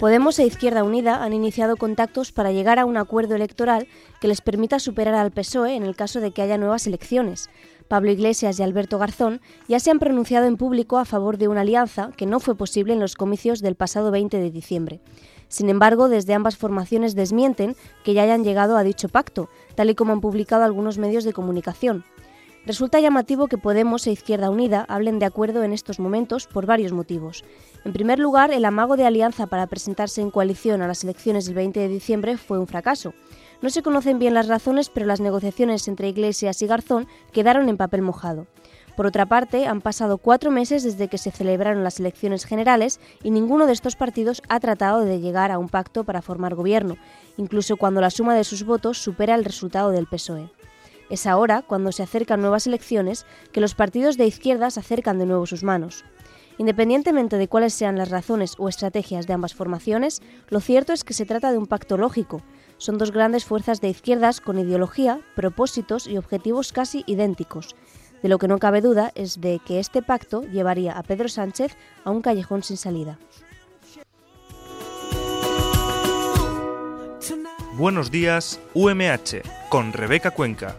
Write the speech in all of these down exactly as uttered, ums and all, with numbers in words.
Podemos e Izquierda Unida han iniciado contactos para llegar a un acuerdo electoral que les permita superar al P S O E en el caso de que haya nuevas elecciones. Pablo Iglesias y Alberto Garzón ya se han pronunciado en público a favor de una alianza que no fue posible en los comicios del pasado veinte de diciembre. Sin embargo, desde ambas formaciones desmienten que ya hayan llegado a dicho pacto, tal y como han publicado algunos medios de comunicación. Resulta llamativo que Podemos e Izquierda Unida hablen de acuerdo en estos momentos por varios motivos. En primer lugar, el amago de alianza para presentarse en coalición a las elecciones del veinte de diciembre fue un fracaso. No se conocen bien las razones, pero las negociaciones entre Iglesias y Garzón quedaron en papel mojado. Por otra parte, han pasado cuatro meses desde que se celebraron las elecciones generales y ninguno de estos partidos ha tratado de llegar a un pacto para formar gobierno, incluso cuando la suma de sus votos supera el resultado del P S O E. Es ahora, cuando se acercan nuevas elecciones, que los partidos de izquierdas acercan de nuevo sus manos. Independientemente de cuáles sean las razones o estrategias de ambas formaciones, lo cierto es que se trata de un pacto lógico. Son dos grandes fuerzas de izquierdas con ideología, propósitos y objetivos casi idénticos. De lo que no cabe duda es de que este pacto llevaría a Pedro Sánchez a un callejón sin salida. Buenos días, U M H, con Rebeca Cuenca.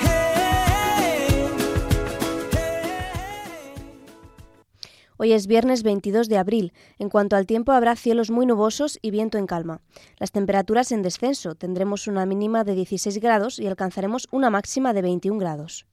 Hoy es viernes veintidós de abril. En cuanto al tiempo, habrá cielos muy nubosos y viento en calma. Las temperaturas en descenso. Tendremos una mínima de dieciséis grados y alcanzaremos una máxima de veintiún grados.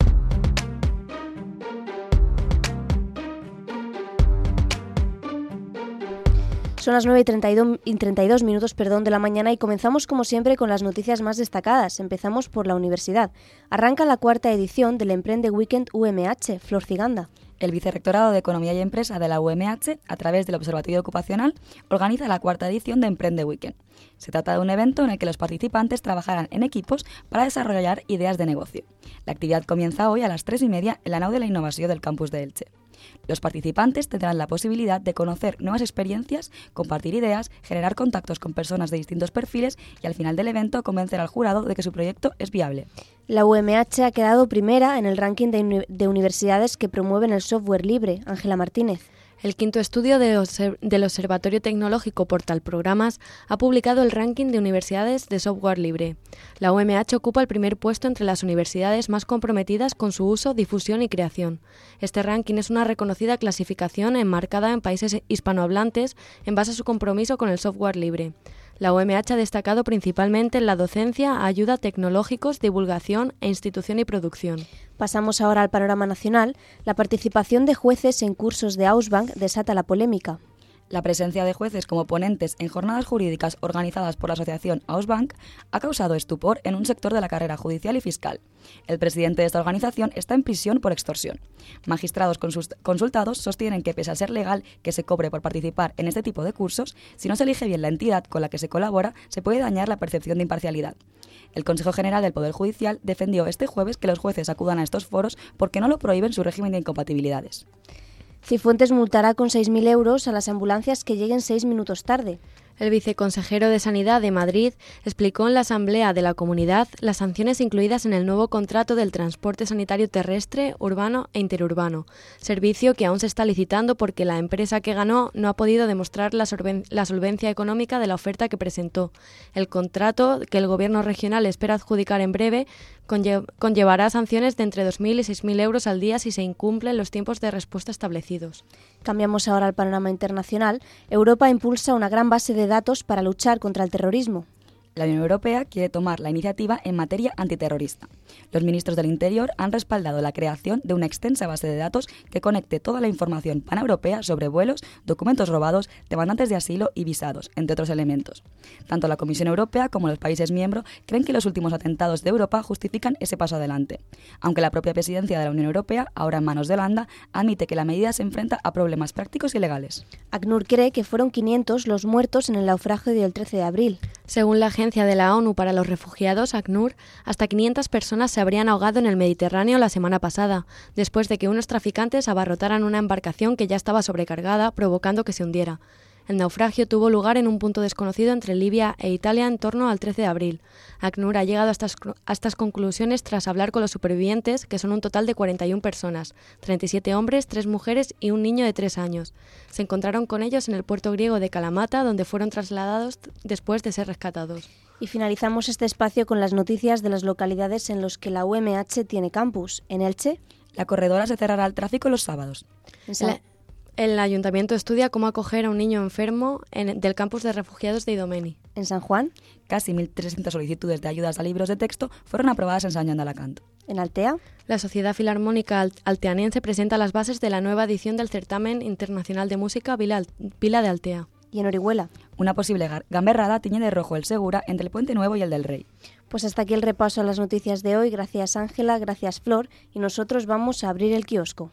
Son las nueve y treinta y dos minutos perdón, de la mañana y comenzamos como siempre con las noticias más destacadas. Empezamos por la universidad. Arranca la cuarta edición del Emprende Weekend U M H. Flor Ciganda. El Vicerrectorado de Economía y Empresa de la U M H, a través del Observatorio Ocupacional, organiza la cuarta edición de Emprende Weekend. Se trata de un evento en el que los participantes trabajarán en equipos para desarrollar ideas de negocio. La actividad comienza hoy a las tres y media en la nau de la Innovación del campus de Elche. Los participantes tendrán la posibilidad de conocer nuevas experiencias, compartir ideas, generar contactos con personas de distintos perfiles y al final del evento convencer al jurado de que su proyecto es viable. La U M H ha quedado primera en el ranking de, uni- de universidades que promueven el software libre. Ángela Martínez. El quinto estudio de observ- del Observatorio Tecnológico Portal Programas ha publicado el ranking de universidades de software libre. La U M H ocupa el primer puesto entre las universidades más comprometidas con su uso, difusión y creación. Este ranking es una reconocida clasificación enmarcada en países hispanohablantes en base a su compromiso con el software libre. La U M H ha destacado principalmente en la docencia, ayuda, tecnológicos, divulgación e institución y producción. Pasamos ahora al panorama nacional. La participación de jueces en cursos de Ausbank desata la polémica. La presencia de jueces como ponentes en jornadas jurídicas organizadas por la asociación Ausbank ha causado estupor en un sector de la carrera judicial y fiscal. El presidente de esta organización está en prisión por extorsión. Magistrados consultados sostienen que, pese a ser legal que se cobre por participar en este tipo de cursos, si no se elige bien la entidad con la que se colabora, se puede dañar la percepción de imparcialidad. El Consejo General del Poder Judicial defendió este jueves que los jueces acudan a estos foros porque no lo prohíben su régimen de incompatibilidades. Cifuentes multará con seis mil euros a las ambulancias que lleguen seis minutos tarde. El viceconsejero de Sanidad de Madrid explicó en la Asamblea de la Comunidad las sanciones incluidas en el nuevo contrato del transporte sanitario terrestre, urbano e interurbano, servicio que aún se está licitando porque la empresa que ganó no ha podido demostrar la, solven- la solvencia económica de la oferta que presentó. El contrato, que el Gobierno regional espera adjudicar en breve, conlle- conllevará sanciones de entre dos mil y seis mil euros al día si se incumplen los tiempos de respuesta establecidos. Cambiamos ahora al panorama internacional. Europa impulsa una gran base de datos para luchar contra el terrorismo. La Unión Europea quiere tomar la iniciativa en materia antiterrorista. Los ministros del Interior han respaldado la creación de una extensa base de datos que conecte toda la información paneuropea sobre vuelos, documentos robados, demandantes de asilo y visados, entre otros elementos. Tanto la Comisión Europea como los países miembros creen que los últimos atentados de Europa justifican ese paso adelante, aunque la propia presidencia de la Unión Europea, ahora en manos de Holanda, admite que la medida se enfrenta a problemas prácticos y legales. ACNUR cree que fueron quinientos los muertos en el naufragio del trece de abril. Según la Agencia de la ONU para los Refugiados, ACNUR, hasta quinientas personas se habrían ahogado en el Mediterráneo la semana pasada, después de que unos traficantes abarrotaran una embarcación que ya estaba sobrecargada, provocando que se hundiera. El naufragio tuvo lugar en un punto desconocido entre Libia e Italia en torno al trece de abril. ACNUR ha llegado a estas, a estas conclusiones tras hablar con los supervivientes, que son un total de cuarenta y una personas, treinta y siete hombres, tres mujeres y un niño de tres años. Se encontraron con ellos en el puerto griego de Kalamata, donde fueron trasladados después de ser rescatados. Y finalizamos este espacio con las noticias de las localidades en las que la U M H tiene campus. En Elche, la corredora se cerrará al tráfico los sábados. En San... El ayuntamiento estudia cómo acoger a un niño enfermo en, del campus de refugiados de Idomeni. En San Juan, casi mil trescientas solicitudes de ayudas a libros de texto fueron aprobadas en San Juan de Alacant. En Altea, la Sociedad Filarmónica Alteanense presenta las bases de la nueva edición del Certamen Internacional de Música Vila, Vila de Altea. Y en Orihuela, una posible gamberrada tiñe de rojo el Segura entre el Puente Nuevo y el del Rey. Pues hasta aquí el repaso a las noticias de hoy. Gracias Ángela, gracias Flor, y nosotros vamos a abrir el kiosco.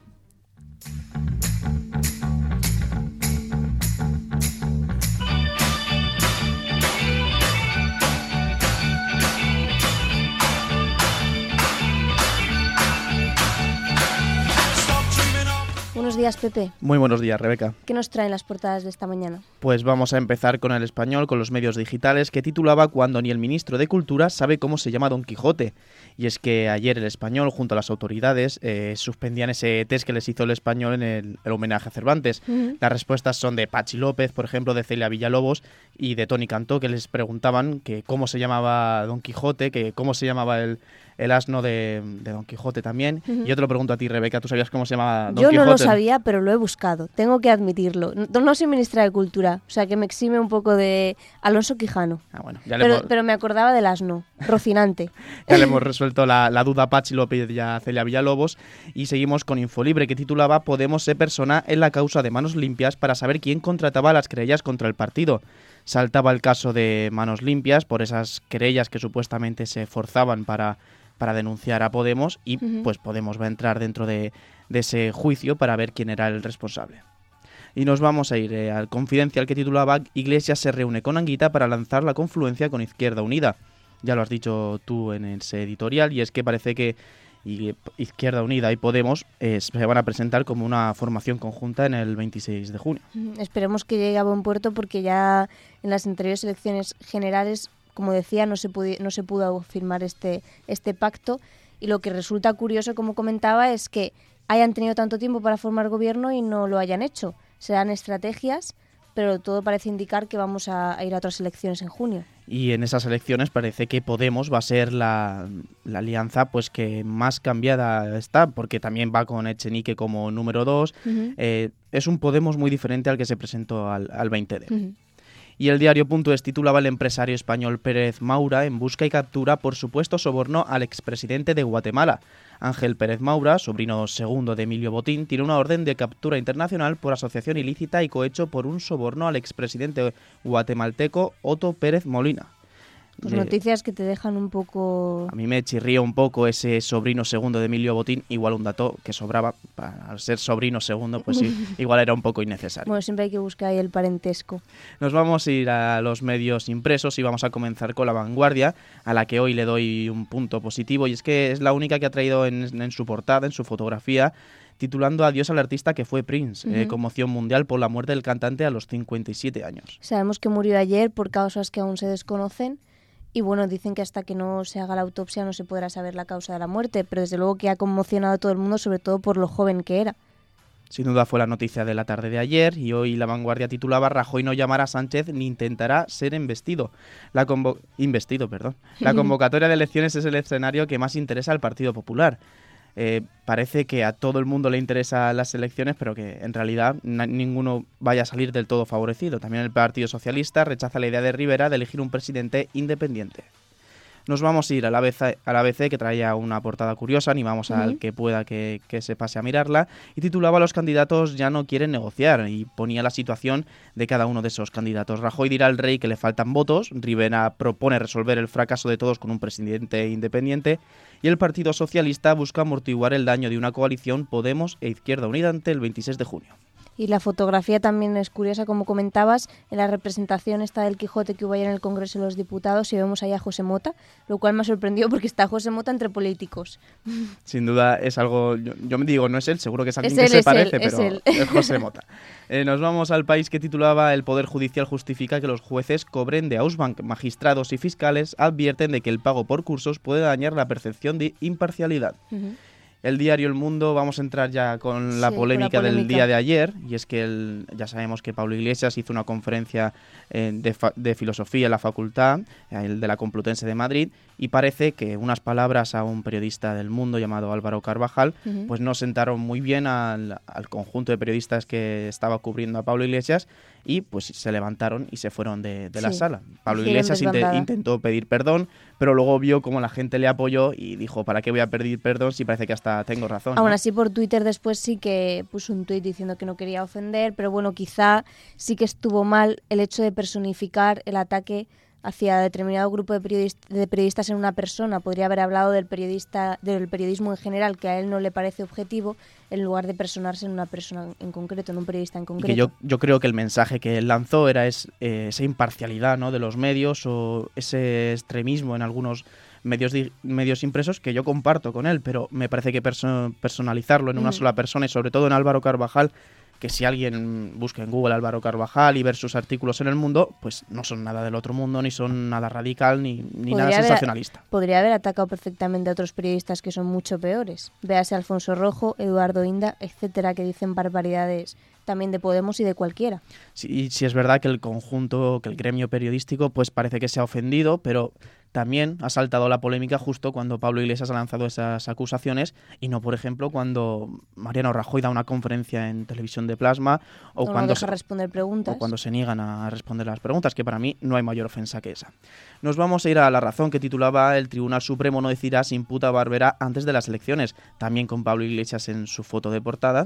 Buenos días, Pepe. Muy buenos días, Rebeca. ¿Qué nos traen las portadas de esta mañana? Pues vamos a empezar con El Español, con los medios digitales, que titulaba Cuando ni el ministro de Cultura sabe cómo se llama Don Quijote. Y es que ayer El Español, junto a las autoridades, eh, suspendían ese test que les hizo El Español en el, el homenaje a Cervantes. Uh-huh. Las respuestas son de Pachi López, por ejemplo, de Celia Villalobos y de Toni Cantó, que les preguntaban que cómo se llamaba Don Quijote, que cómo se llamaba el... el asno de, de Don Quijote también. Uh-huh. Y yo te lo pregunto a ti, Rebeca, ¿tú sabías cómo se llamaba Don yo Quijote? Yo no lo sabía, pero lo he buscado, tengo que admitirlo. No, no soy ministra de Cultura, o sea que me exime un poco de Alonso Quijano. Ah, bueno, ya pero, le hemos... pero me acordaba del asno, Rocinante. Ya le hemos resuelto la, la duda a Pachi López y a Celia Villalobos. Y seguimos con Infolibre, que titulaba Podemos se persona en la causa de Manos Limpias para saber quién contrataba las querellas contra el partido. Saltaba el caso de Manos Limpias por esas querellas que supuestamente se forzaban para... para denunciar a Podemos y uh-huh. pues Podemos va a entrar dentro de, de ese juicio para ver quién era el responsable. Y nos vamos a ir eh, al Confidencial, que titulaba Iglesias se reúne con Anguita para lanzar la confluencia con Izquierda Unida. Ya lo has dicho tú en ese editorial, y es que parece que Izquierda Unida y Podemos eh, se van a presentar como una formación conjunta en el veintiséis de junio. Uh-huh. Esperemos que llegue a buen puerto, porque ya en las anteriores elecciones generales, como decía, no se pudo, no se pudo firmar este, este pacto, y lo que resulta curioso, como comentaba, es que hayan tenido tanto tiempo para formar gobierno y no lo hayan hecho. Se dan estrategias, pero todo parece indicar que vamos a, a ir a otras elecciones en junio. Y en esas elecciones parece que Podemos va a ser la, la alianza pues que más cambiada está, porque también va con Echenique como número dos. Uh-huh. Eh, es un Podemos muy diferente al que se presentó al, al veinte de. Uh-huh. Y el diario.es titulaba El empresario español Pérez Maura en busca y captura por supuesto soborno al expresidente de Guatemala. Ángel Pérez Maura, sobrino segundo de Emilio Botín, tiene una orden de captura internacional por asociación ilícita y cohecho por un soborno al expresidente guatemalteco Otto Pérez Molina. Pues noticias que te dejan un poco... A mí me chirría un poco ese sobrino segundo de Emilio Botín, igual un dato que sobraba, para, al ser sobrino segundo, pues sí, igual era un poco innecesario. Bueno, siempre hay que buscar ahí el parentesco. Nos vamos a ir a los medios impresos y vamos a comenzar con La Vanguardia, a la que hoy le doy un punto positivo, y es que es la única que ha traído en, en su portada, en su fotografía, titulando Adiós al artista que fue Prince, uh-huh. eh, conmoción mundial por la muerte del cantante a los cincuenta y siete años. Sabemos que murió ayer por causas que aún se desconocen. Y bueno, dicen que hasta que no se haga la autopsia no se podrá saber la causa de la muerte, pero desde luego que ha conmocionado a todo el mundo, sobre todo por lo joven que era. Sin duda fue la noticia de la tarde de ayer, y hoy La Vanguardia titulaba Rajoy no llamará a Sánchez ni intentará ser investido. La convo- investido, perdón. La convocatoria de elecciones es el escenario que más interesa al Partido Popular. Eh, parece que a todo el mundo le interesan las elecciones, pero que en realidad na- ninguno vaya a salir del todo favorecido. También el Partido Socialista rechaza la idea de Rivera de elegir un presidente independiente. Nos vamos a ir a la A B C, a la A B C, que traía una portada curiosa, animamos uh-huh. al que pueda que, que se pase a mirarla, y titulaba Los candidatos ya no quieren negociar, y ponía la situación de cada uno de esos candidatos. Rajoy dirá al rey que le faltan votos, Rivera propone resolver el fracaso de todos con un presidente independiente, y el Partido Socialista busca amortiguar el daño de una coalición Podemos e Izquierda Unida ante el veintiséis de junio. Y la fotografía también es curiosa, como comentabas, en la representación esta del Quijote que hubo ayer en el Congreso de los Diputados y vemos ahí a José Mota, lo cual me ha sorprendido porque está José Mota entre políticos. Sin duda es algo, yo, yo me digo, no es él, seguro que es alguien es que él, se parece, él, pero es, es José Mota. Eh, nos vamos al país que titulaba El Poder Judicial justifica que los jueces cobren de Ausbank. Magistrados y fiscales advierten de que el pago por cursos puede dañar la percepción de imparcialidad. Uh-huh. El diario El Mundo, vamos a entrar ya con la, sí, polémica, con la polémica del día de ayer, y es que el, ya sabemos que Pablo Iglesias hizo una conferencia eh, de, fa, de filosofía en la facultad, el de la Complutense de Madrid, y parece que unas palabras a un periodista del Mundo llamado Álvaro Carvajal, uh-huh. pues no sentaron muy bien al, al conjunto de periodistas que estaba cubriendo a Pablo Iglesias, y pues se levantaron y se fueron de, de sí. la sala. Pablo Iglesias int- intentó pedir perdón, pero luego vio cómo la gente le apoyó y dijo, ¿para qué voy a pedir perdón si parece que hasta tengo razón? Aún ¿no? así, por Twitter después sí que puso un tuit diciendo que no quería ofender, pero bueno, quizá sí que estuvo mal el hecho de personificar el ataque hacia determinado grupo de, periodist- de periodistas en una persona. Podría haber hablado del periodista del periodismo en general, que a él no le parece objetivo, en lugar de personarse en una persona en concreto, en un periodista en concreto. Y que yo, yo creo que el mensaje que él lanzó era es, eh, esa imparcialidad, ¿no?, de los medios, o ese extremismo en algunos medios di- medios impresos, que yo comparto con él, pero me parece que perso- personalizarlo en una mm. sola persona, y sobre todo en Álvaro Carvajal, que si alguien busca en Google Álvaro Carvajal y ver sus artículos en El Mundo, pues no son nada del otro mundo, ni son nada radical, ni, ni nada haber, sensacionalista. Podría haber atacado perfectamente a otros periodistas que son mucho peores. Véase Alfonso Rojo, Eduardo Inda, etcétera, que dicen barbaridades también de Podemos y de cualquiera. Sí, sí es verdad que el conjunto, que el gremio periodístico, pues parece que se ha ofendido, pero también ha saltado la polémica justo cuando Pablo Iglesias ha lanzado esas acusaciones, y no, por ejemplo, cuando Mariano Rajoy da una conferencia en Televisión de Plasma, o, o cuando, no deja se, responder preguntas. o cuando se niegan a responder las preguntas, que para mí no hay mayor ofensa que esa. Nos vamos a ir a La Razón, que titulaba El Tribunal Supremo no decidirá si imputa a Barberá antes de las elecciones, también con Pablo Iglesias en su foto de portada.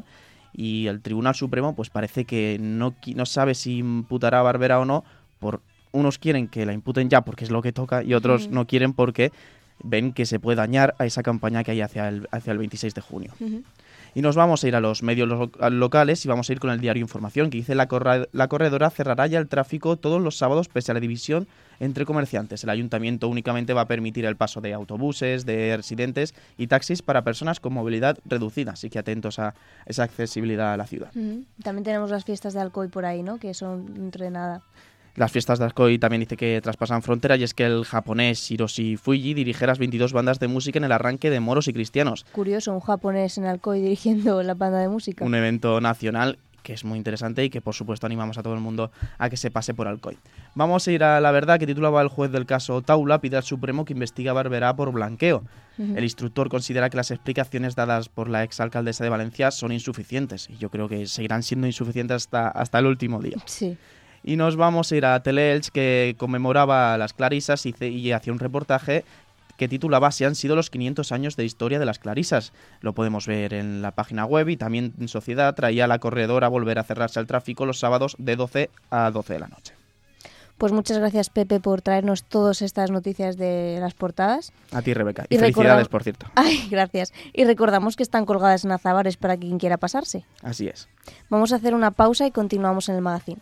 Y el Tribunal Supremo pues parece que no, no sabe si imputará a Barberá o no. Por unos quieren que la imputen ya porque es lo que toca, y otros uh-huh. no quieren porque ven que se puede dañar a esa campaña que hay hacia el, hacia el veintiséis de junio. Uh-huh. Y nos vamos a ir a los medios lo- locales y vamos a ir con el diario Información, que dice la, corra- la corredora cerrará ya el tráfico todos los sábados pese a la división entre comerciantes. El ayuntamiento únicamente va a permitir el paso de autobuses, de residentes y taxis para personas con movilidad reducida, así que atentos a esa accesibilidad a la ciudad. Uh-huh. También tenemos las fiestas de Alcoy por ahí, ¿no?, que son dentro de nada. Las fiestas de Alcoy también dice que traspasan frontera, y es que el japonés Hiroshi Fuji dirigirá las veintidós bandas de música en el arranque de Moros y Cristianos. Curioso, un japonés en Alcoy dirigiendo la banda de música. Un evento nacional que es muy interesante y que por supuesto animamos a todo el mundo a que se pase por Alcoy. Vamos a ir a La Verdad, que titulaba El juez del caso Taula pide al Supremo que investigue a Barberá por blanqueo. Uh-huh. El instructor considera que las explicaciones dadas por la exalcaldesa de Valencia son insuficientes, y yo creo que seguirán siendo insuficientes hasta, hasta el último día. Sí. Y nos vamos a ir a Teleelch, que conmemoraba a las Clarisas y, y hacía un reportaje que titulaba Si han sido los quinientos años de historia de las Clarisas. Lo podemos ver en la página web, y también en Sociedad traía a la corredora a volver a cerrarse al tráfico los sábados de doce a doce de la noche. Pues muchas gracias, Pepe, por traernos todas estas noticias de las portadas. A ti, Rebeca. Y, y felicidades, recordam- por cierto. Ay, gracias. Y recordamos que están colgadas en azabares para quien quiera pasarse. Así es. Vamos a hacer una pausa y continuamos en el magazine.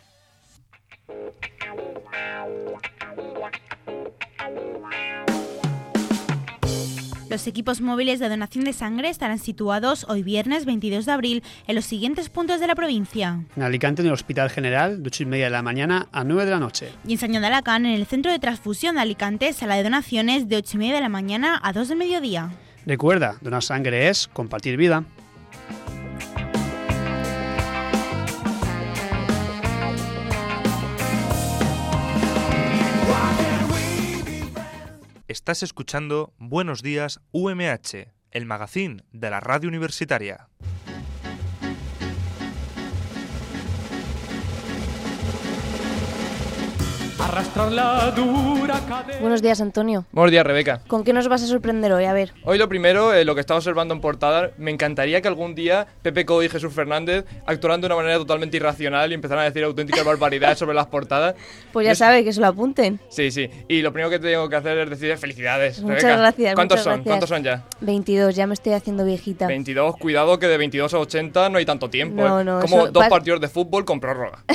Los equipos móviles de donación de sangre estarán situados hoy viernes veintidós de abril en los siguientes puntos de la provincia. En Alicante, en el Hospital General, de ocho y media de la mañana a nueve de la noche. Y en Sañón de Alacant, en el Centro de Transfusión de Alicante, sala de donaciones de ocho y media de la mañana a dos del mediodía. Recuerda, donar sangre es compartir vida. Estás escuchando Buenos Días U M H, el magazín de la radio universitaria. arrastrar la dura cadera. Buenos días, Antonio. Buenos días, Rebeca. ¿Con qué nos vas a sorprender hoy? A ver. Hoy lo primero, eh, lo que estaba observando en portada, me encantaría que algún día Pepe Coy y Jesús Fernández actuaran de una manera totalmente irracional y empezaran a decir auténticas barbaridades sobre las portadas. Pues ya Yo... sabe, que se lo apunten. Sí, sí. Y lo primero que tengo que hacer es decir felicidades, Muchas Rebeca. gracias. ¿Cuántos muchas son? gracias. ¿Cuántos son ya? veintidós, ya me estoy haciendo viejita. veintidós, cuidado que de veintidós a ochenta no hay tanto tiempo. No, ¿eh? no, Como eso dos va... partidos de fútbol con prórroga.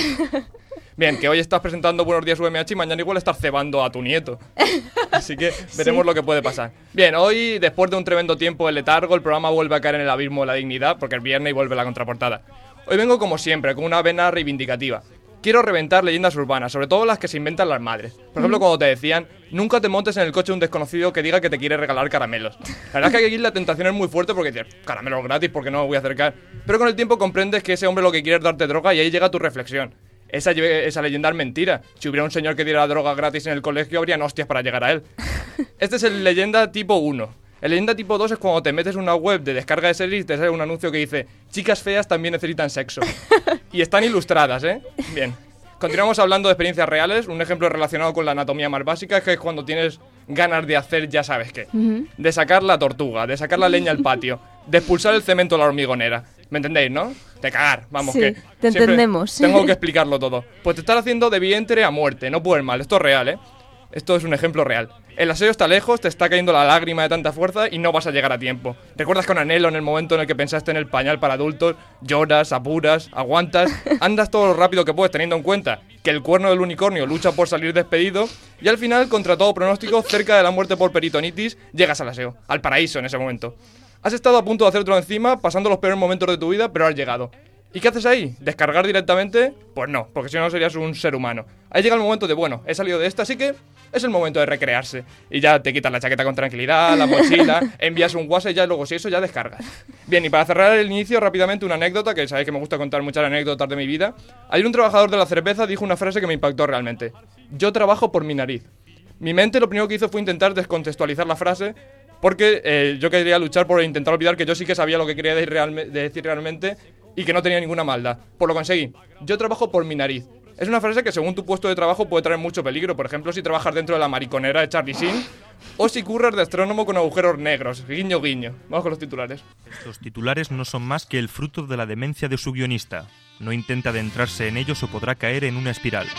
Bien, que hoy estás presentando Buenos Días U M H y mañana igual estás cebando a tu nieto. Así que veremos sí. lo que puede pasar. Bien, hoy, después de un tremendo tiempo de letargo, el programa vuelve a caer en el abismo de la dignidad, porque el viernes y vuelve la contraportada. Hoy vengo como siempre, con una vena reivindicativa. Quiero reventar leyendas urbanas, sobre todo las que se inventan las madres. Por ejemplo, cuando te decían, nunca te montes en el coche de un desconocido que diga que te quiere regalar caramelos. La verdad es que aquí la tentación es muy fuerte porque dices, caramelos gratis, ¿por qué no me voy a acercar? Pero con el tiempo comprendes que ese hombre lo que quiere es darte droga y ahí llega tu reflexión. Esa, esa leyenda es mentira. Si hubiera un señor que diera droga gratis en el colegio, habrían hostias para llegar a él. Este es el leyenda tipo uno. El leyenda tipo dos es cuando te metes en una web de descarga de series y te sale un anuncio que dice chicas feas también necesitan sexo. Y están ilustradas, ¿eh? Bien. Continuamos hablando de experiencias reales. Un ejemplo relacionado con la anatomía más básica es que es cuando tienes ganas de hacer ya sabes qué. Uh-huh. De sacar la tortuga, de sacar la leña al patio, de expulsar el cemento a la hormigonera. ¿Me entendéis, no? De cagar, vamos, sí, que... te entendemos. Tengo que explicarlo todo. Pues te estás haciendo de vientre a muerte, no puedes mal. Esto es real, ¿eh? Esto es un ejemplo real. El aseo está lejos, te está cayendo la lágrima de tanta fuerza y no vas a llegar a tiempo. Recuerdas con anhelo en el momento en el que pensaste en el pañal para adultos, lloras, apuras, aguantas, andas todo lo rápido que puedes teniendo en cuenta que el cuerno del unicornio lucha por salir despedido y al final, contra todo pronóstico, cerca de la muerte por peritonitis, llegas al aseo, al paraíso en ese momento. Has estado a punto de hacértelo encima, pasando los peores momentos de tu vida, pero has llegado. ¿Y qué haces ahí? ¿Descargar directamente? Pues no, porque si no serías un ser humano. Ahí llega el momento de, bueno, he salido de esta, así que es el momento de recrearse. Y ya te quitas la chaqueta con tranquilidad, la mochila, envías un WhatsApp y ya luego si eso ya descargas. Bien, y para cerrar el inicio rápidamente una anécdota, que sabéis que me gusta contar muchas anécdotas de mi vida. Ayer un trabajador de la cerveza dijo una frase que me impactó realmente. Yo trabajo por mi nariz. Mi mente lo primero que hizo fue intentar descontextualizar la frase, porque eh, yo quería luchar por intentar olvidar que yo sí que sabía lo que quería decir, realme- decir realmente y que no tenía ninguna maldad. Pues lo conseguí. Yo trabajo por mi nariz. Es una frase que según tu puesto de trabajo puede traer mucho peligro. Por ejemplo, si trabajas dentro de la mariconera de Charlie Sheen o si curras de astrónomo con agujeros negros. Guiño, guiño. Vamos con los titulares. Estos titulares no son más que el fruto de la demencia de su guionista. No intenta adentrarse en ellos o podrá caer en una espiral.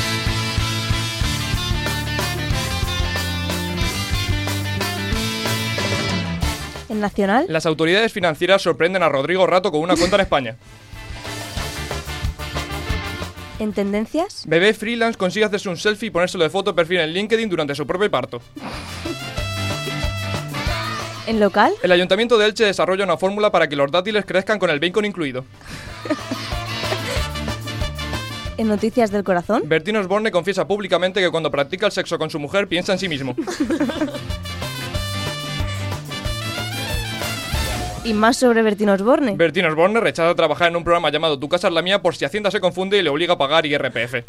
¿En Nacional? Las autoridades financieras sorprenden a Rodrigo Rato con una cuenta en España. ¿En Tendencias? Bebé freelance consigue hacerse un selfie y ponérselo de foto de perfil en LinkedIn durante su propio parto. ¿En Local? El Ayuntamiento de Elche desarrolla una fórmula para que los dátiles crezcan con el bacon incluido. ¿En Noticias del Corazón? Bertín Osborne confiesa públicamente que cuando practica el sexo con su mujer piensa en sí mismo. ¿Y más sobre Bertín Osborne? Bertín Osborne rechaza trabajar en un programa llamado Tu casa es la mía por si Hacienda se confunde y le obliga a pagar I R P F.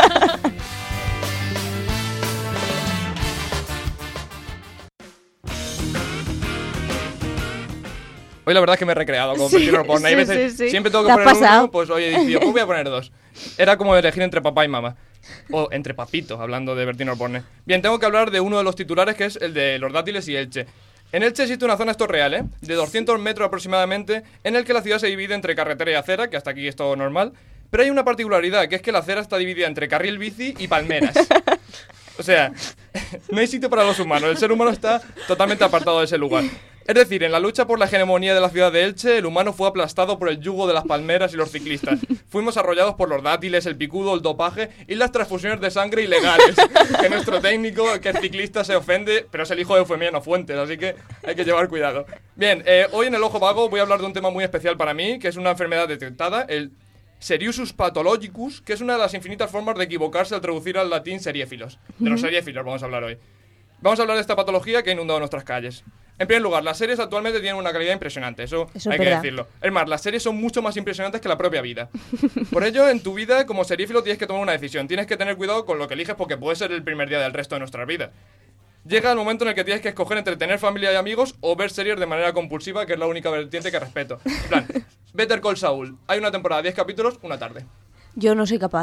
Hoy la verdad es que me he recreado con Sí, Bertín Osborne. Hay sí, veces, sí, sí. siempre tengo ¿Te que ha poner pasado? uno, pues hoy he decidido, pues voy a poner dos. Era como elegir entre papá y mamá. O entre papitos, hablando de Bertín Osborne. Bien, tengo que hablar de uno de los titulares, que es el de los dátiles y Elche. En Elche existe una zona, esto es real, ¿eh? De doscientos metros aproximadamente, en el que la ciudad se divide entre carretera y acera, que hasta aquí es todo normal. Pero hay una particularidad, que es que la acera está dividida entre carril bici y palmeras. O sea, no hay sitio para los humanos, el ser humano está totalmente apartado de ese lugar. Es decir, en la lucha por la hegemonía de la ciudad de Elche, el humano fue aplastado por el yugo de las palmeras y los ciclistas. Fuimos arrollados por los dátiles, el picudo, el dopaje y las transfusiones de sangre ilegales. Que nuestro técnico, que es ciclista, se ofende, pero es el hijo de Eufemiano Fuentes, así que hay que llevar cuidado. Bien, eh, hoy en El Ojo Vago voy a hablar de un tema muy especial para mí, que es una enfermedad detectada, el Seriusus pathologicus, que es una de las infinitas formas de equivocarse al traducir al latín seriéfilos. De los seriéfilos vamos a hablar hoy. Vamos a hablar de esta patología que ha inundado nuestras calles. En primer lugar, las series actualmente tienen una calidad impresionante, eso, Eso hay es que verdad. decirlo. Es más, las series son mucho más impresionantes que la propia vida. Por ello, en tu vida, como seriéfilo, tienes que tomar una decisión. Tienes que tener cuidado con lo que eliges porque puede ser el primer día del resto de nuestras vidas. Llega el momento en el que tienes que escoger entre tener familia y amigos o ver series de manera compulsiva, que es la única vertiente que respeto. En plan, Better Call Saul. Hay una temporada de diez capítulos, una tarde. Yo no soy capaz.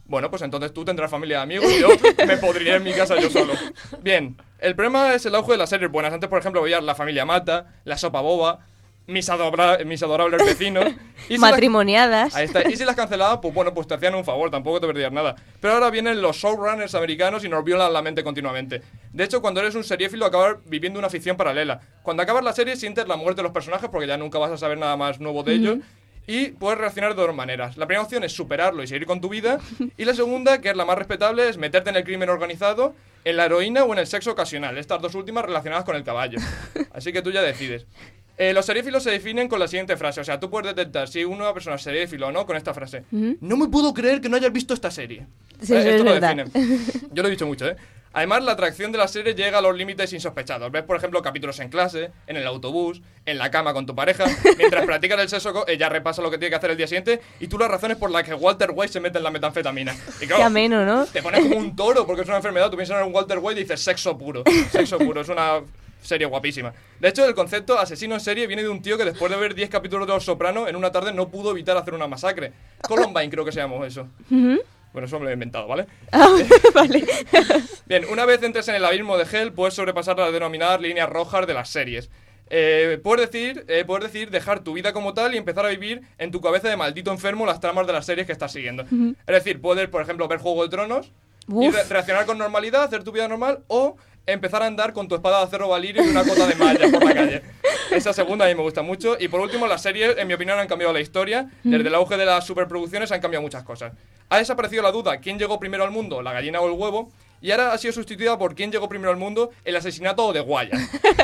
Bueno, pues entonces tú tendrás familia de amigos y yo me podría en mi casa yo solo. Bien, el problema es el auge de las series buenas. Antes, por ejemplo, veías La Familia Mata, La Sopa Boba, Mis, adora- mis adorables vecinos. Y si Matrimoniadas. las, ahí está. Y si las cancelabas, pues bueno, pues te hacían un favor, tampoco te perdías nada. Pero ahora vienen los showrunners americanos y nos violan la mente continuamente. De hecho, cuando eres un seriéfilo, acabas viviendo una ficción paralela. Cuando acabas la serie, sientes la muerte de los personajes porque ya nunca vas a saber nada más nuevo de ellos. Y puedes reaccionar de dos maneras. La primera opción es superarlo y seguir con tu vida. Y la segunda, que es la más respetable, es meterte en el crimen organizado, en la heroína o en el sexo ocasional. Estas dos últimas relacionadas con el caballo. Así que tú ya decides. Eh, los seriéfilos se definen con la siguiente frase. O sea, tú puedes detectar si una persona es seriéfilo o no con esta frase. Uh-huh. No me puedo creer que no hayas visto esta serie. Sí, ¿Eh? eso Esto es lo verdad. definen. Yo lo he dicho mucho, ¿eh? Además, la atracción de la serie llega a los límites insospechados. Ves, por ejemplo, capítulos en clase, en el autobús, en la cama con tu pareja. Mientras practicas el sexo, ella repasa lo que tiene que hacer el día siguiente y tú las razones por las que Walter White se mete en la metanfetamina. Y claro, qué ameno, ¿no? Te pones como un toro porque es una enfermedad. Tú piensas en un Walter White y dices sexo puro. Sexo puro. Es una serie guapísima. De hecho, el concepto asesino en serie viene de un tío que después de ver diez capítulos de Los Soprano, en una tarde no pudo evitar hacer una masacre. Columbine creo que se llamó eso. Uh-huh. Bueno, eso me lo he inventado, ¿vale? Ah, vale. Bien, una vez entres en el abismo de Hell, puedes sobrepasar las denominadas líneas rojas de las series. Eh, puedes decir, eh, puedes decir dejar tu vida como tal y empezar a vivir en tu cabeza de maldito enfermo las tramas de las series que estás siguiendo. Uh-huh. Es decir, puedes, por ejemplo, ver Juego de Tronos Uf. y re- reaccionar con normalidad, hacer tu vida normal, o empezar a andar con tu espada de acero valirio y una cota de malla por la calle. Esa segunda a mí me gusta mucho. Y por último, las series, en mi opinión, han cambiado la historia. Desde el auge de las superproducciones han cambiado muchas cosas. Ha desaparecido la duda, ¿quién llegó primero al mundo, la gallina o el huevo? Y ahora ha sido sustituida por quién llegó primero al mundo, el asesinato de Guaya.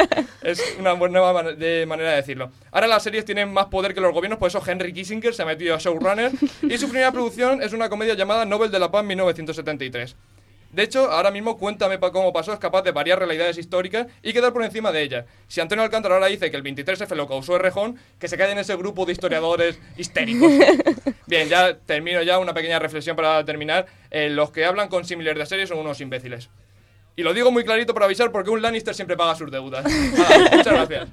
Es una nueva man- de manera de decirlo. Ahora las series tienen más poder que los gobiernos, por eso Henry Kissinger se ha metido a showrunner. Y su primera producción es una comedia llamada Nobel de la Paz mil novecientos setenta y tres. De hecho, ahora mismo Cuéntame pa cómo pasó es capaz de variar realidades históricas y quedar por encima de ellas. Si Antonio Alcántara ahora dice que el veintitrés efe lo causó Errejón, que se quede en ese grupo de historiadores histéricos. Bien, ya termino ya una pequeña reflexión para terminar. Eh, los que hablan con símiles de series son unos imbéciles. Y lo digo muy clarito para avisar porque un Lannister siempre paga sus deudas. Nada, muchas gracias.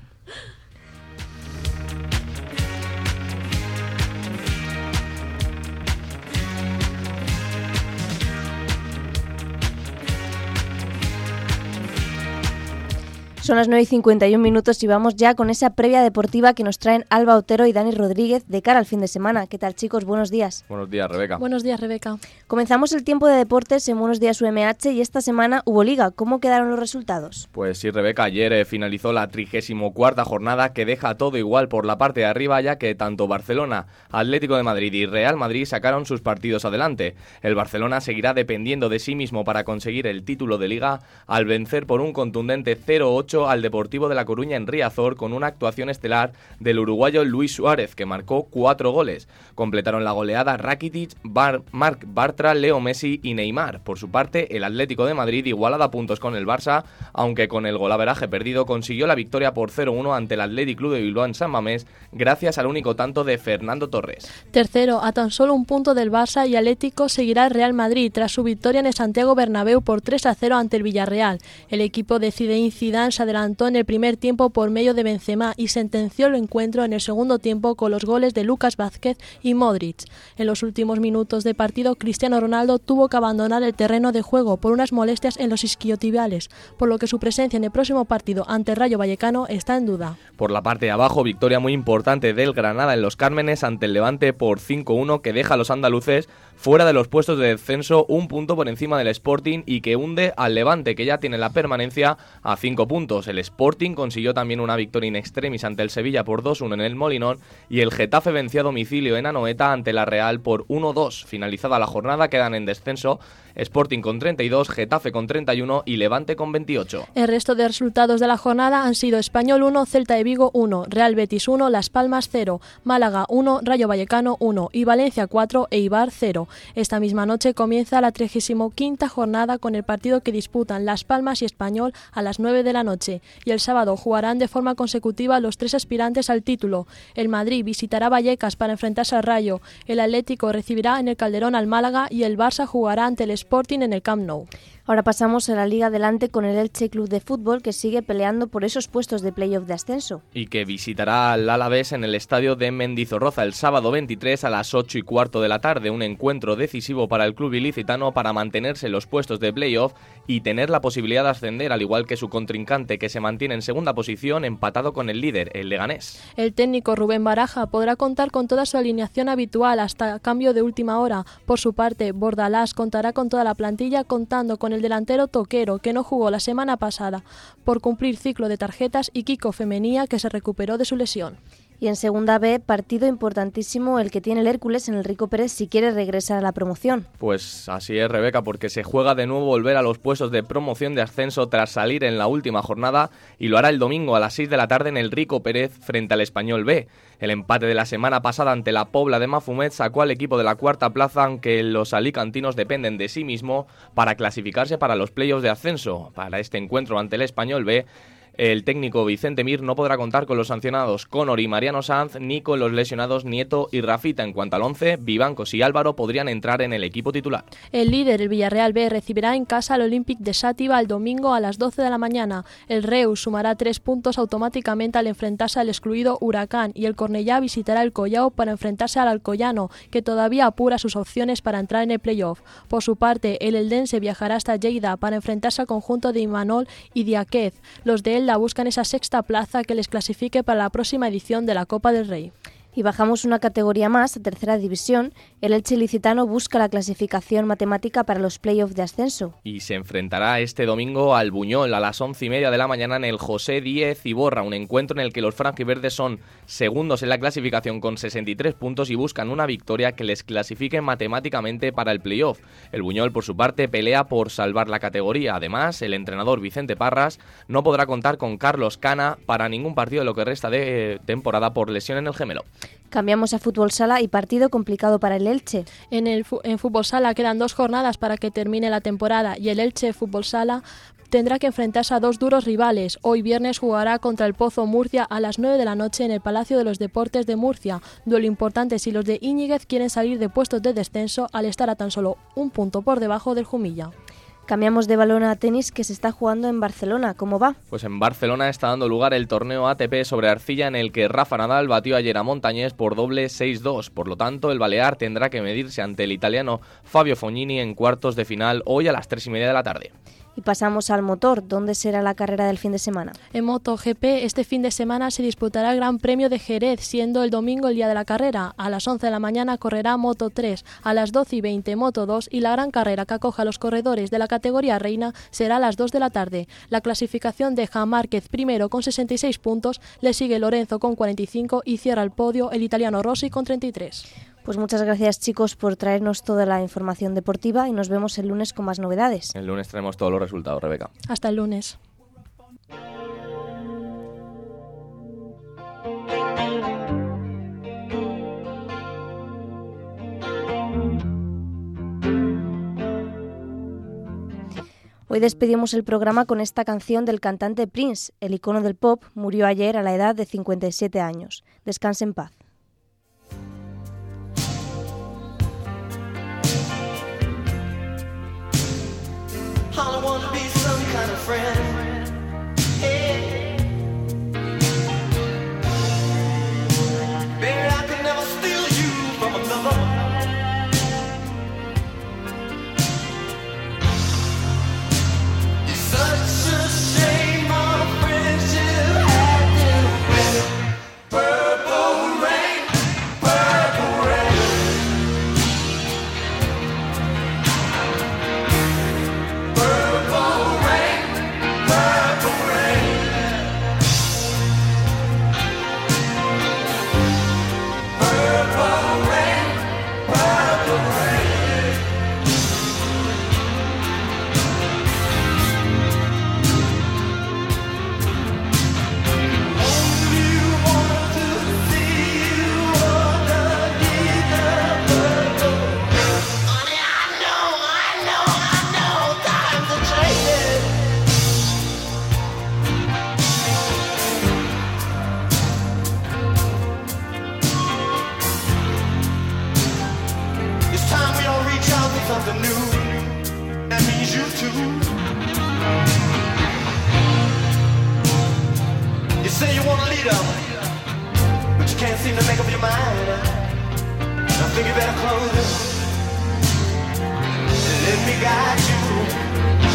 Son las nueve y cincuenta y un minutos y vamos ya con esa previa deportiva que nos traen Alba Otero y Dani Rodríguez de cara al fin de semana. ¿Qué tal, chicos? Buenos días. Buenos días, Rebeca. Buenos días, Rebeca. Comenzamos el tiempo de deportes en Buenos Días U M H y esta semana hubo liga. ¿Cómo quedaron los resultados? Pues sí, Rebeca, ayer eh, finalizó la trigésimo cuarta jornada que deja todo igual por la parte de arriba, ya que tanto Barcelona, Atlético de Madrid y Real Madrid sacaron sus partidos adelante. El Barcelona seguirá dependiendo de sí mismo para conseguir el título de liga al vencer por un contundente cero ocho al Deportivo de La Coruña en Riazor con una actuación estelar del uruguayo Luis Suárez, que marcó cuatro goles. Completaron la goleada Rakitic, Bar- Marc Bartra, Leo Messi y Neymar. Por su parte, el Atlético de Madrid, igualado a puntos con el Barça, aunque con el golaveraje perdido, consiguió la victoria por cero uno ante el Athletic Club de Bilbao en San Mamés, gracias al único tanto de Fernando Torres. Tercero, a tan solo un punto del Barça, y Atlético seguirá el Real Madrid tras su victoria en el Santiago Bernabéu por tres a cero ante el Villarreal. El equipo de Zinedine Zidane se adelantó en el primer tiempo por medio de Benzema y sentenció el encuentro en el segundo tiempo con los goles de Lucas Vázquez y Modric. En los últimos minutos de partido, Cristiano Ronaldo tuvo que abandonar el terreno de juego por unas molestias en los isquiotibiales, por lo que su presencia en el próximo partido ante el Rayo Vallecano está en duda. Por la parte de abajo, victoria muy importante del Granada en Los Cármenes ante el Levante por cinco uno, que deja a los andaluces fuera de los puestos de descenso, un punto por encima del Sporting, y que hunde al Levante, que ya tiene la permanencia a cinco puntos. El Sporting consiguió también una victoria in extremis ante el Sevilla por dos uno en el Molinón, y el Getafe venció a domicilio en Anoeta ante la Real por uno dos. Finalizada la jornada, quedan en descenso Sporting con treinta y dos, Getafe con treinta y uno y Levante con veintiocho. El resto de resultados de la jornada han sido Español uno, Celta de Vigo uno, Real Betis uno, Las Palmas cero, Málaga uno, Rayo Vallecano uno y Valencia cuatro, Eibar cero. Esta misma noche comienza la trigésimo quinta jornada con el partido que disputan Las Palmas y Español a las nueve de la noche. noche y el sábado jugarán de forma consecutiva los tres aspirantes al título. El Madrid visitará Vallecas para enfrentarse al Rayo, el Atlético recibirá en el Calderón al Málaga y el Barça jugará ante el Sporting en el Camp Nou. Ahora pasamos a la Liga Adelante con el Elche Club de Fútbol, que sigue peleando por esos puestos de playoff de ascenso. Y que visitará al Alavés en el estadio de Mendizorroza el sábado veintitrés a las ocho y cuarto de la tarde, un encuentro decisivo para el club ilicitano para mantenerse en los puestos de playoff y tener la posibilidad de ascender, al igual que su contrincante, que se mantiene en segunda posición empatado con el líder, el Leganés. El técnico Rubén Baraja podrá contar con toda su alineación habitual hasta cambio de última hora. Por su parte, Bordalás contará con toda la plantilla, contando con el delantero Toquero, que no jugó la semana pasada por cumplir ciclo de tarjetas, y Kiko Femenía, que se recuperó de su lesión. Y en Segunda B, partido importantísimo el que tiene el Hércules en el Rico Pérez si quiere regresar a la promoción. Pues así es, Rebeca, porque se juega de nuevo volver a los puestos de promoción de ascenso tras salir en la última jornada, y lo hará el domingo a las seis de la tarde en el Rico Pérez frente al Español B. El empate de la semana pasada ante la Pobla de Mafumet sacó al equipo de la cuarta plaza, aunque los alicantinos dependen de sí mismo para clasificarse para los playoffs de ascenso. Para este encuentro ante el Español B, el técnico Vicente Mir no podrá contar con los sancionados Conor y Mariano Sanz, ni con los lesionados Nieto y Rafita. En cuanto al once, Vivancos y Álvaro podrían entrar en el equipo titular. El líder, el Villarreal B, recibirá en casa al Olympic de Sátiva el domingo a las doce de la mañana. El Reus sumará tres puntos automáticamente al enfrentarse al excluido Huracán, y el Cornellá visitará el Collao para enfrentarse al Alcoyano, que todavía apura sus opciones para entrar en el playoff. Por su parte, el Eldense viajará hasta Lleida para enfrentarse al conjunto de Imanol y Diáquez. Los de Elda buscan esa sexta plaza que les clasifique para la próxima edición de la Copa del Rey. Y bajamos una categoría más, a tercera división. El Elche ilicitano busca la clasificación matemática para los playoffs de ascenso. Y se enfrentará este domingo al Buñol a las once y media de la mañana en el José Díez Iborra, un encuentro en el que los franjiverdes son segundos en la clasificación con sesenta y tres puntos y buscan una victoria que les clasifique matemáticamente para el playoff. El Buñol, por su parte, pelea por salvar la categoría. Además, el entrenador Vicente Parras no podrá contar con Carlos Cana para ningún partido de lo que resta de temporada por lesión en el gemelo. Cambiamos a fútbol sala y partido complicado para el Elche. En el en fútbol sala quedan dos jornadas para que termine la temporada y el Elche Fútbol Sala tendrá que enfrentarse a dos duros rivales. Hoy viernes jugará contra el Pozo Murcia a las nueve de la noche en el Palacio de los Deportes de Murcia. Duelo importante si los de Íñiguez quieren salir de puestos de descenso al estar a tan solo un punto por debajo del Jumilla. Cambiamos de balón a tenis, que se está jugando en Barcelona. ¿Cómo va? Pues en Barcelona está dando lugar el torneo A T P sobre arcilla, en el que Rafa Nadal batió ayer a Montañés por doble seis dos. Por lo tanto, el balear tendrá que medirse ante el italiano Fabio Fognini en cuartos de final hoy a las tres y media de la tarde. Y pasamos al motor. ¿Dónde será la carrera del fin de semana? En MotoGP, este fin de semana se disputará el Gran Premio de Jerez, siendo el domingo el día de la carrera. A las once de la mañana correrá Moto tres, a las doce y veinte Moto dos, y la gran carrera que acoja a los corredores de la categoría reina será a las dos de la tarde. La clasificación deja a Márquez primero con sesenta y seis puntos, le sigue Lorenzo con cuarenta y cinco y cierra el podio el italiano Rossi con treinta y tres. Pues muchas gracias, chicos, por traernos toda la información deportiva, y nos vemos el lunes con más novedades. El lunes traemos todos los resultados, Rebeca. Hasta el lunes. Hoy despedimos el programa con esta canción del cantante Prince. El icono del pop murió ayer a la edad de cincuenta y siete años. Descanse en paz. All I wanna be some kind of friend. Hey. Baby, I could never steal you from another. It's such a shame our friendship had to end. Purple rain, purple rain. Purple rain. freedom, but you can't seem to make up your mind. I think you better close it and let me guide you.